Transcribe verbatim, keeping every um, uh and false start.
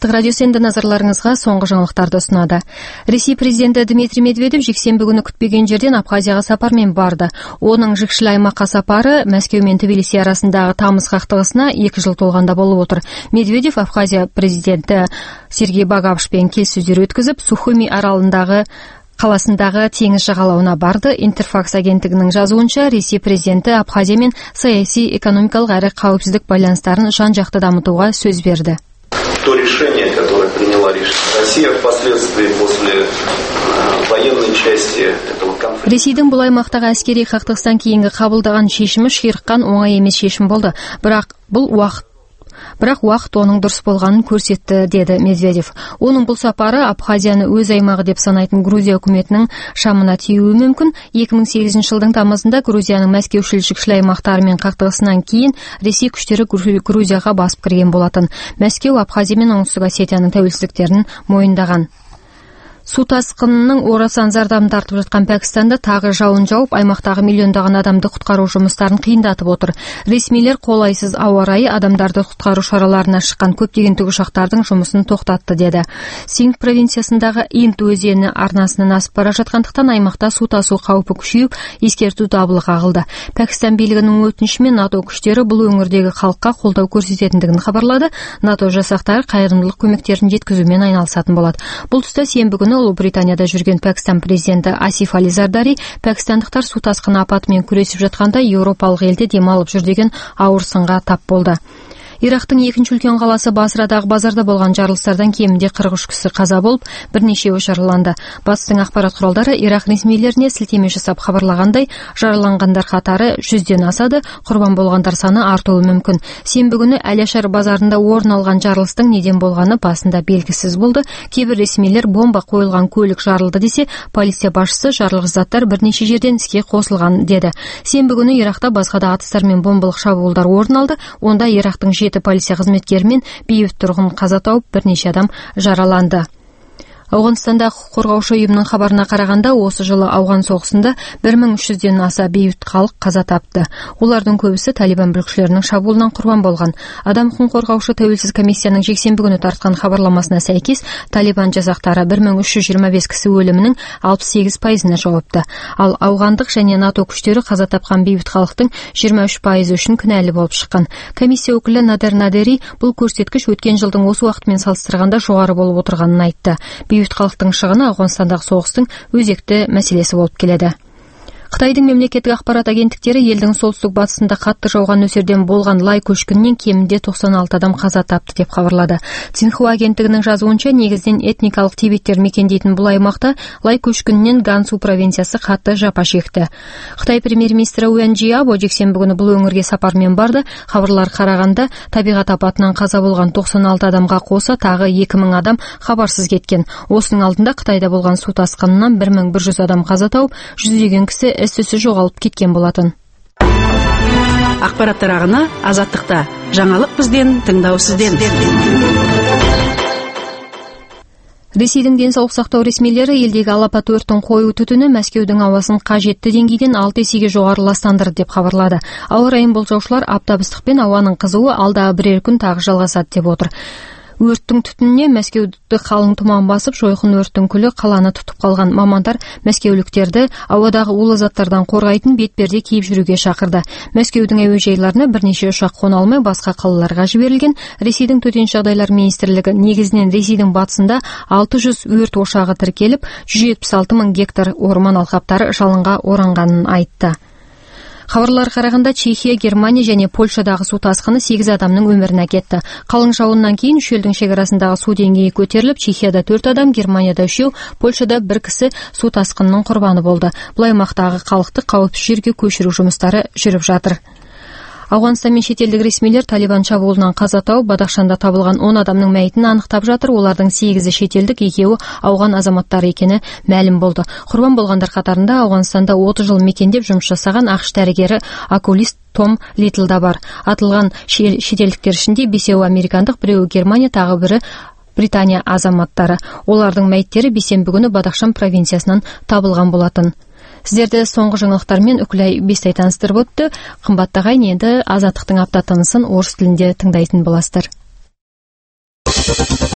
Азаттык радиосы енді назарларыңызға соңғы жаңалықтарды ұсынады. Ресей президенті Дмитрий Медведев жексенбі күні күтпеген жерден Абхазияға сапармен барды. Оның жікшіл аймаққа сапары Мәскеу мен Тбилиси арасындағы тамыз қақтығысына екі жыл толғанда болып отыр. Медведев Абхазия президенті Сергей Багапшпен келіссөздер өткізіп, Сухуми аралындағы қаласындағы теңіз жағалауына барды. Интерфакс агенттігінің жазуынша, Ресей президенті Абхазиямен саяси, экономикалық әрі қауіпсіздік байланыстарын жан-жақты дамытуға сөз берді. То решение, которое приняла Россия впоследствии после военной части этого конфликта. Ресейдің бұл аймақтағы әскери қақтығыстан кейінгі қабылдаған шешімі ширыққан оңай емес шешім болды. Бірақ бұл уақыт Бірақ уақыт оның дұрыс болғанын көрсетті, деді Медведев. Оның бұл сапары Абхазияны өз аймағы деп санайтын Грузия үкіметінің шамына тиюі мүмкін. екі мың сегізінші жылдың тамызында Грузияның Мәскеушіл жікшіл аймақтарымен қақтығысынан кейін Ресей күштері Грузияға басып кірген болатын. Мәскеу Абхазия мен Оңтүстік Осетияның тәуелсіздіктерін мойындаған. Су тасқынының орасан зардабын тартып жатқан Пәкістанда тағы жауын жауып, аймақтағы миллиондаған адамды құтқару жұмыстарын қиындатып отыр. Ресмилер қолайсыз ауа райы адамдарды құтқару шараларына шыққан көптеген тікұшақтардың жұмысын тоқтатты, деді. Синд провинциясындағы Инд өзені арнасынан асып бара жатқандықтан аймақта су тасу қаупі күшейіп, ескерту дабылы қағылды. Пәкістан билігінің өтінішімен НАТО күштері бұл өңірдегі халыққа қолдау көрсететіндігін хабарлады. НАТО жасақтары қайырымдылық көмектерін жеткізумен айналысатын болады. Бұл тұста сенбі күні Ұлыбританияда жүрген Пәкістан президенті Асиф Али Зардари пәкістандықтар су тасқыны апатымен күресіп жатқанда еуропалық елде демалып жүр деген ауыр сынға тап болды. Ирактың екінші үлкен қаласы Басрадағы базарда болған жарылыстардан кемінде қырық үш кісі қаза болып, бірнешеуі жараланды. Батыстың ақпарат құралдары Ирак ресмилеріне сілтеме жасап хабарлағандай, жараланғандар қатары жүзден асады, құрбан болғандар саны артуы мүмкін. Сенбі күні Әл-Ашар базарында орын алған жарылыстың неден болғаны басында белгісіз болды. Кейбір ресмилер бомба қойылған көлік жарылды десе, полиция басшысы жарылғыш заттар бірнеше жерден іске қосылған деді. Сенбі күні Иракта басқа да атыстар мен бомбалық шабуылдар орын алды. Онда Ирактың жеті полиция қызметкері мен бейбіт тұрғын қаза тауып, бірнеше адам жараланды. Ауғанстанда құқық қорғаушы ұйымның хабарына қарағанда, осы жылы ауған соғысында бір мың үш жүзден аса бейбіт халық қаза тапты. Олардың көбісі Талибан бүлікшілерінің шабуылынан құрбан болған. Адам құқық қорғаушы тәуелсіз комиссияның жексенбі күні тартқан хабарламасына сәйкес, Талибан жасақтары бір мың үш жүз жиырма бес кісі өлімінің алпыс сегіз пайызына жауапты. Ал ауғандық және НАТО күштері қаза тапқан бейбіт халықтың жиырма үш пайызы үшін кінәлі болып шыққан. Комиссия өкілі Надер Надери бұл көрсеткіш өткен жылдың осы уақытымен салыстырғанда жоғары болып отырғанын айтты. Бейбіт халықтың шығыны Ауғанстандағы соғыстың өзекті мәселесі болып келеді. Қытайдың мемлекеттік ақпарат агенттіктері елдің солтүстік батысында қатты жауған нөсерден болған лай көшкінінен кемінде тоқсан алты адам қаза тапты деп хабарлады. Цинхуа агенттігінің жазуынша, негізінен этникалық тибеттер мекендейтін бұл аймақта лай көшкінінен Гансу провинциясы қатты жапа шекті. Қытай премьер-министрі Уэн Жиабо жексенбі күні бұл өңірге сапармен барды. Хабарлар қарағанда, табиғат апатынан қаза болған тоқсан алты адамға қоса тағы екі мың адам хабарсыз кеткен. Осының алдында Қытайда болған су тасқынынан бір мың бір жүз адам қаза тауып, жүздеген кісі із-түзсіз жоғалып кеткен болатын. Ақпараттар ағыны Азаттықта. Жаңалық бізден, тыңдау сізден. Ресейдің денсаулық сақтау ресмилері елдегі алапат өрттің қою түтіні Мәскеудің ауасын қажетті деңгейден алты есеге жоғары ластандырды деп хабарлады. Ауа райын болжаушылар аптап ыстықпен ауаның қызуы алдағы бірер күн тағы жалғасады деп отыр. Өрттің түтініне Мәскеуді қалың тұман басып, жойқын өрттің күлі қаланы тұтып қалған. Мамандар мәскеуліктерді ауадағы улы заттардан қорғайтын бетперде киіп жүруге шақырды. Мәскеудің әуежайларына бірнеше ұшақ қона алмай басқа қалаларға жіберілген. Ресейдің төтенше жағдайлар министрлігі негізінен Ресейдің батысында алты жүз өрт ошағы тіркеліп, жүз жетпіс алты мың гектар орман алқаптары жалынға оранғанын айтты. Хабарлар қарағанда, Чехия, Германия және Польшадағы су тасқыны сегіз адамның өмірін әкетті. Қалың жауыннан кейін үш елдің шекарасындағы су деңгейі көтеріліп, Чехияда төрт адам, Германияда үшеу, Польшада бір кісі су тасқынының құрбаны болды. Бұл аймақтағы халықты қауіпсіз жерге көшіру жұмыстары жүріп жатыр. Ауғанстан мен шетелдік ресмилер Талибан шабуылынан қаза тауып, Бадахшанда табылған он адамның мәйітін анықтап жатыр. Олардың сегізі шетелдік, екеуі ауған азаматтары екені мәлім болды. Құрбан болғандар қатарында Ауғанстанда отыз жыл мекендеп жұмыс жасаған ақш дәрігері окулист Том Литл да бар. Атылған шетелдіктер ішінде бесеуі американдық, біреуі Германия, тағы бірі Британия азаматтары. Олардың мәйіттері бейсенбі күні Бадахшан провинциясынан табылған болатын. Сіздерді соңғы жаңалықтармен үкілай бестай таныстырып өтті. Қымбатты ағайын, енді Азаттықтың апта тынысын орыс тілінде тыңдайтын боласыздар.